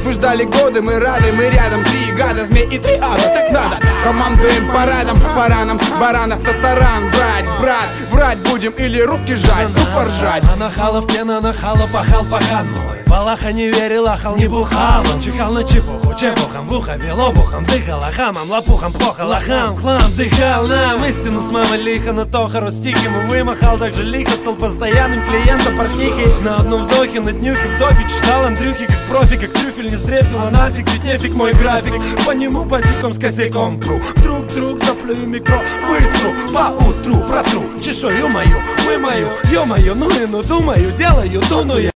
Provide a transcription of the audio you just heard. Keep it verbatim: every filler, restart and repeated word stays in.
вы ждали годы, мы рады, мы рядом. Три гада, змей и три ада, так надо. Командуем парадом, пора нам баранов на таран брать. Брат, врать будем или руки жать, ну поржать. А нахала в пена, нахала, пахал, пахан мой. Валаха не верил, ахал, не бухал. Он чихал на чепуху, чепухом в ухо, бил обухом. Дыхал ахамом, лопухом, похал, ахам, хлам. Дыхал нам истину с мамой лихо, но тохару стих ему вымахал. Так же лихо стал постоянным клиентом портнихи. На одном вдохе, на днюхе, вдохе читал Андрюхи как профи, как трюфель не стрефила нафиг. Ведь нефиг мой график, по нему базиком с косяком тру. Друг, друг, заплюю микро, вытру, поутру, протру чешую мою, вымою, ё-моё, ну и ну думаю, делаю, дуну я.